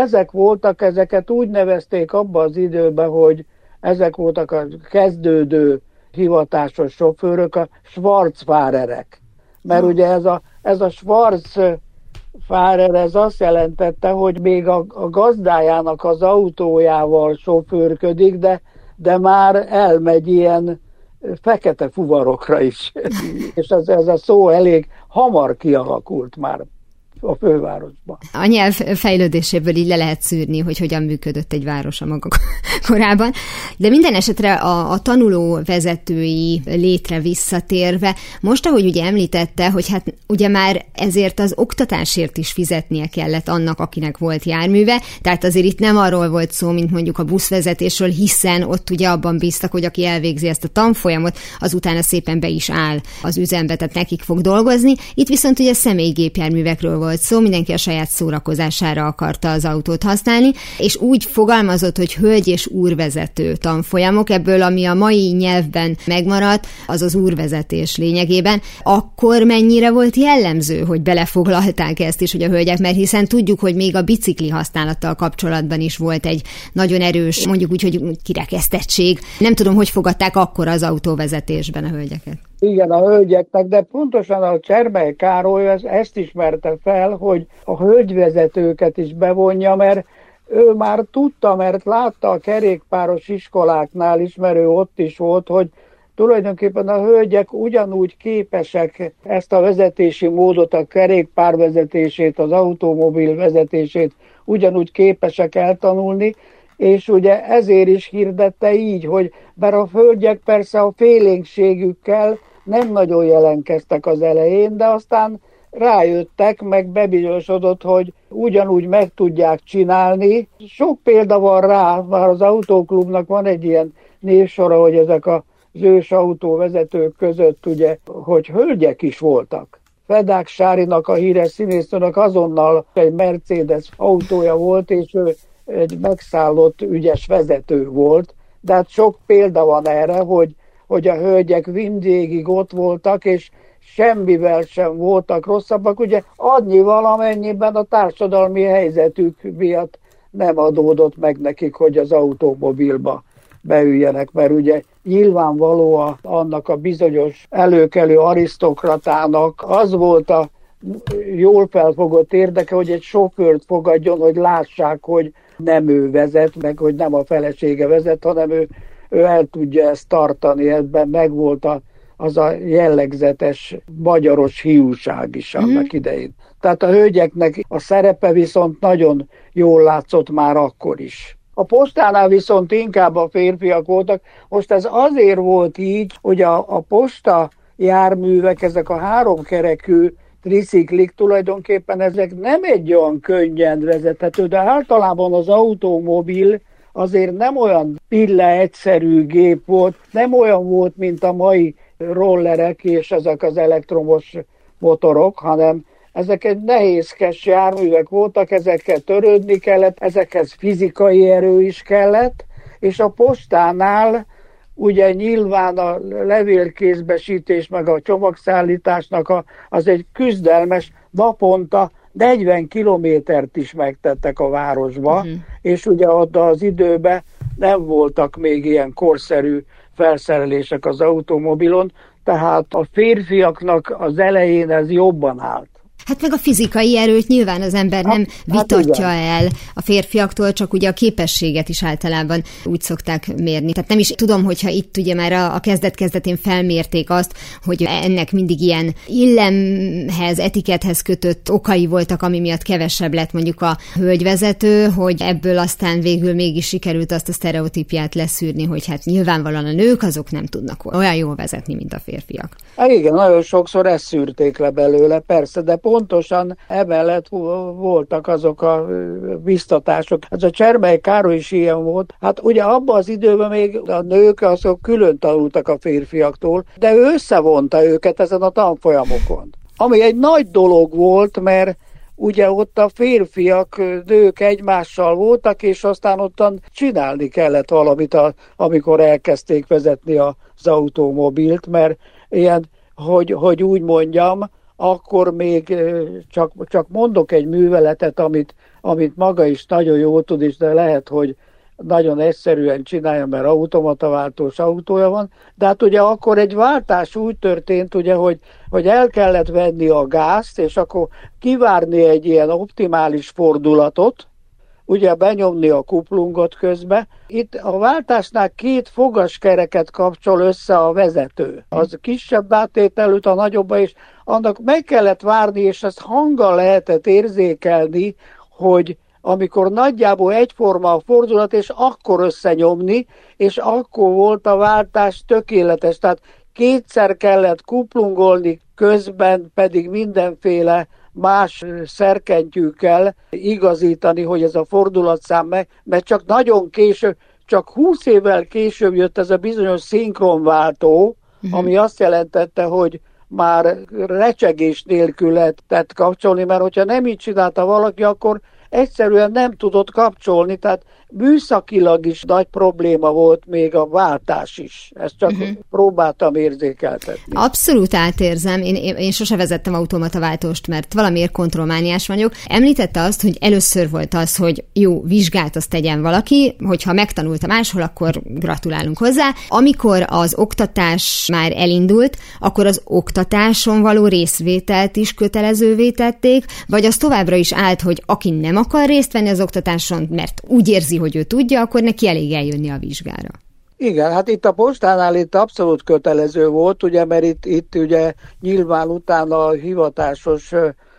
Ezeket úgy nevezték abban az időben, hogy ezek voltak a kezdődő hivatásos sofőrök, a Schwarzfahrerek. Mert ugye ez a Schwarzfahrer, ez azt jelentette, hogy még a gazdájának az autójával sofőrködik, de már elmegy ilyen fekete fuvarokra is. És ez a szó elég hamar kialakult már a fővárosban. A nyelv fejlődéséből így le lehet szűrni, hogy hogyan működött egy város a maga korában. De minden esetre a tanuló vezetői létre visszatérve, most, ahogy ugye említette, hogy hát ugye már ezért az oktatásért is fizetnie kellett annak, akinek volt járműve, tehát azért itt nem arról volt szó, mint mondjuk a buszvezetésről, hiszen ott ugye abban bíztak, hogy aki elvégzi ezt a tanfolyamot, az utána szépen be is áll az üzembe, tehát nekik fog dolgozni. Itt viszont ugye személygépjárművekről volt szó, mindenki a saját szórakozására akarta az autót használni, és úgy fogalmazott, hogy hölgy és úrvezető tanfolyamok, ebből ami a mai nyelvben megmaradt, az az úrvezetés lényegében. Akkor mennyire volt jellemző, hogy belefoglalták ezt is, hogy a hölgyek, mert hiszen tudjuk, hogy még a bicikli használattal kapcsolatban is volt egy nagyon erős, mondjuk úgy, hogy kirekesztettség. Nem tudom, hogy fogadták akkor az autóvezetésben a hölgyeket. Igen, a hölgyeknek, de pontosan a Csermely Károly ezt ismerte fel, hogy a hölgyvezetőket is bevonja, mert ő már tudta, mert látta a kerékpáros iskoláknál is, mert ő ott is volt, hogy tulajdonképpen a hölgyek ugyanúgy képesek ezt a vezetési módot, a kerékpárvezetését, az automobil vezetését ugyanúgy képesek eltanulni, és ugye ezért is hirdette így, hogy bár a hölgyek persze a félénkségükkel nem nagyon jelentkeztek az elején, de aztán rájöttek, meg bebizonyosodott, hogy ugyanúgy meg tudják csinálni. Sok példa van rá, már az autóklubnak van egy ilyen névsora, hogy ezek az ős autóvezetők között, ugye, hogy hölgyek is voltak. Fedák Sárinak, a híres színésznőnek azonnal egy Mercedes autója volt, és ő egy megszállott ügyes vezető volt, de hát sok példa van erre, hogy a hölgyek mindvégig ott voltak, és semmivel sem voltak rosszabbak, ugye annyival, amennyiben a társadalmi helyzetük miatt nem adódott meg nekik, hogy az automobilba beüljenek, mert ugye nyilvánvaló annak a bizonyos előkelő arisztokratának az volt a jól felfogott érdeke, hogy egy sofőrt fogadjon, hogy lássák, hogy nem ő vezet, meg hogy nem a felesége vezet, hanem ő el tudja ezt tartani, ebben megvolt az a jellegzetes magyaros hiúság is annak idején. Tehát a hölgyeknek a szerepe viszont nagyon jól látszott már akkor is. A postánál viszont inkább a férfiak voltak. Most ez azért volt így, hogy a posta járművek, ezek a háromkerekű triciklik tulajdonképpen ezek nem egy olyan könnyen vezethető, de általában az automobil azért nem olyan egyszerű gép volt, nem olyan volt, mint a mai rollerek és ezek az elektromos motorok, hanem ezek egy nehézkes járművek voltak, ezekkel törődni kellett, ezekhez fizikai erő is kellett, és a postánál ugye nyilván a levélkézbesítés meg a csomagszállításnak az egy küzdelmes, naponta 40 kilométert is megtettek a városba, és ugye ott az időben nem voltak még ilyen korszerű felszerelések az automobilon, tehát a férfiaknak az elején ez jobban állt. Hát meg a fizikai erőt nyilván az ember nem vitatja el a férfiaktól, csak ugye a képességet is általában úgy szokták mérni. Tehát nem is tudom, hogyha itt ugye már a kezdet-kezdetén felmérték azt, hogy ennek mindig ilyen illemhez, etikethez kötött okai voltak, ami miatt kevesebb lett mondjuk a hölgyvezető, hogy ebből aztán végül mégis sikerült azt a sztereotípiát leszűrni, hogy hát nyilvánvalóan a nők azok nem tudnak olyan jól vezetni, mint a férfiak. Igen, nagyon sokszor ezt szűrték le belőle, persze, de pontosan emellett voltak azok a biztatások. Ez a Csermely Károly is ilyen volt. Hát ugye abban az időben még a nők azok külön tanultak a férfiaktól, de ő összevonta őket ezen a tanfolyamokon. Ami egy nagy dolog volt, mert ugye ott a férfiak, nők egymással voltak, és aztán ottan csinálni kellett valamit, amikor elkezdték vezetni az automobilt, mert ilyen, hogy úgy mondjam, akkor még csak mondok egy műveletet, amit maga is nagyon jól tud, és de lehet, hogy nagyon egyszerűen csinálja, mert automataváltós autója van, de hát ugye akkor egy váltás úgy történt, ugye, hogy el kellett venni a gázt, és akkor kivárni egy ilyen optimális fordulatot, ugye benyomni a kuplungot közbe. Itt a váltásnál 2 fogaskereket kapcsol össze a vezető. Az kisebb átételült a nagyobba, és annak meg kellett várni, és ezt hanggal lehetett érzékelni, hogy amikor nagyjából egyforma a fordulat, és akkor összenyomni, és akkor volt a váltás tökéletes. Tehát 2-szer kellett kuplungolni, közben pedig mindenféle más szerkentyűkkel igazítani, hogy ez a fordulatszám mert csak nagyon később, csak 20 évvel később jött ez a bizonyos szinkronváltó, ami azt jelentette, hogy már recsegés nélkül lehetett kapcsolni, mert hogyha nem így csinálta valaki, akkor egyszerűen nem tudott kapcsolni, tehát műszakilag is nagy probléma volt még a váltás is. Ezt csak próbáltam érzékeltetni. Abszolút átérzem. Én sose vezettem automataváltóst, mert valamiért kontrollmániás vagyok. Említette azt, hogy először volt az, hogy jó, vizsgát azt tegyen valaki, hogyha megtanulta máshol, akkor gratulálunk hozzá. Amikor az oktatás már elindult, akkor az oktatáson való részvételt is kötelezővé tették, vagy az továbbra is állt, hogy aki nem akar részt venni az oktatáson, mert úgy érzi, hogy ő tudja, akkor neki elég eljönni a vizsgára. Igen, hát itt a postánál itt abszolút kötelező volt, ugye, mert itt ugye nyilván utána a hivatásos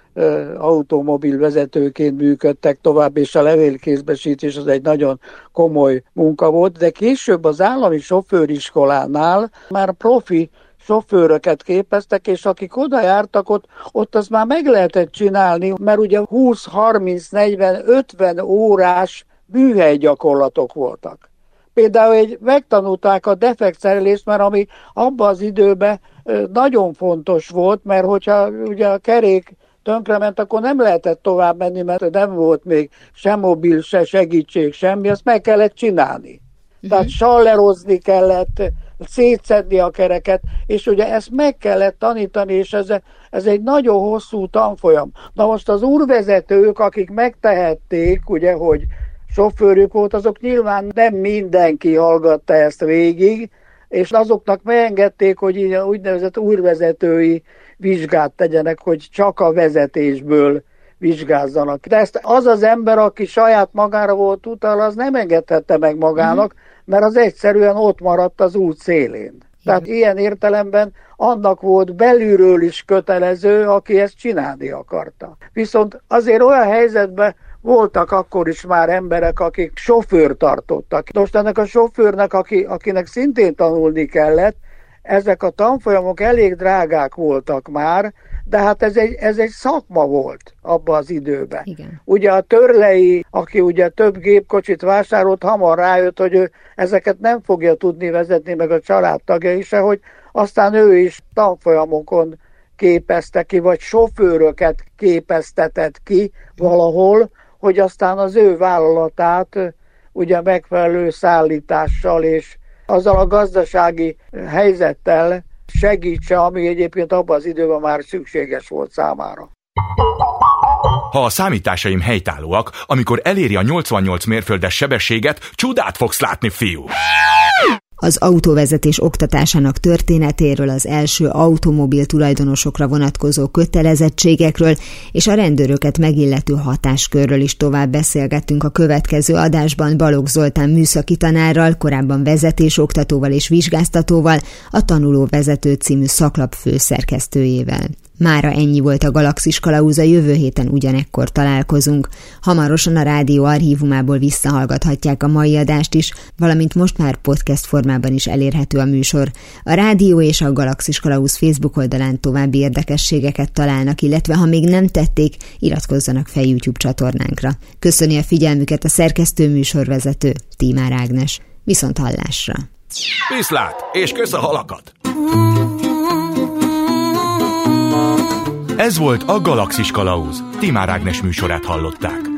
automobil vezetőként működtek tovább, és a levélkézbesítés az egy nagyon komoly munka volt, de később az állami sofőriskolánál már profi sofőröket képeztek, és akik oda jártak, ott azt már meg lehetett csinálni, mert ugye 20, 30, 40, 50 órás műhelygyakorlatok voltak. Például megtanulták a defektszerelést, mert ami abban az időben nagyon fontos volt, mert hogyha ugye a kerék tönkrement, akkor nem lehetett tovább menni, mert nem volt még se mobil, se segítség, semmi, azt meg kellett csinálni. Tehát sallerozni kellett, szétszedni a kereket, és ugye ezt meg kellett tanítani, és ez egy nagyon hosszú tanfolyam. Na most az úrvezetők, akik megtehették, ugye, hogy sofőrük volt, azok nyilván nem mindenki hallgatta ezt végig, és azoknak megengedték, hogy így a úgynevezett úrvezetői vizsgát tegyenek, hogy csak a vezetésből vizsgázzanak. De ezt az az ember, aki saját magára volt utal, az nem engedhette meg magának, mert az egyszerűen ott maradt az út szélén. Tehát ilyen értelemben annak volt belülről is kötelező, aki ezt csinálni akarta. Viszont azért olyan helyzetben voltak akkor is már emberek, akik sofőr tartottak. Most ennek a sofőrnek, akinek szintén tanulni kellett, ezek a tanfolyamok elég drágák voltak már, de hát ez egy szakma volt abban az időben. Igen. Ugye a Törlei, aki ugye több gépkocsit vásárolt, hamar rájött, hogy ő ezeket nem fogja tudni vezetni, meg a családtagjai se, hogy aztán ő is tanfolyamokon képezte ki, vagy sofőröket képeztetett ki valahol, hogy aztán az ő vállalatát ugye megfelelő szállítással és azzal a gazdasági helyzettel segítse, ami egyébként abban az időben már szükséges volt számára. Ha a számításaim helytállóak, amikor eléri a 88 mérföldes sebességet, csodát fogsz látni, fiú! Az autóvezetés oktatásának történetéről, az első automobil tulajdonosokra vonatkozó kötelezettségekről és a rendőröket megillető hatáskörről is tovább beszélgettünk a következő adásban Balogh Zoltán műszaki tanárral, korábban vezetésoktatóval és vizsgáztatóval, a Tanulóvezető című szaklap főszerkesztőjével. Mára ennyi volt a Galaxis Kalauz, a jövő héten ugyanekkor találkozunk. Hamarosan a rádió archívumából visszahallgathatják a mai adást is, valamint most már podcast formában is elérhető a műsor. A rádió és a Galaxis Kalauz Facebook oldalán további érdekességeket találnak, illetve ha még nem tették, iratkozzanak fel YouTube csatornánkra. Köszöni a figyelmüket a szerkesztő műsorvezető, Tímár Ágnes. Viszont hallásra! Viszlát, és kösz a halakat! Ez volt a Galaxis Kalauz. Tímár Ágnes műsorát hallották.